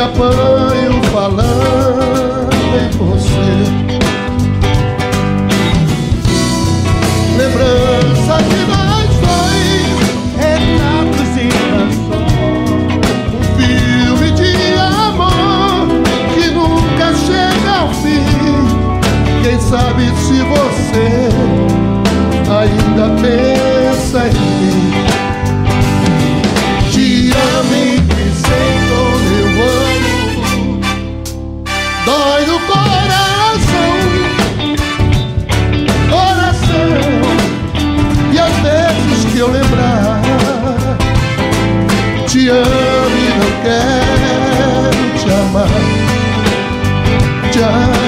apanho falando em você. Lembrança de nós dois, retratos e canções, um filme de amor que nunca chega ao fim. Quem sabe se você ainda pensa em mim. Te amo e sei como eu amo, dói no coração, coração. E às vezes que eu lembrar, te amo e não quero te amar, te amo.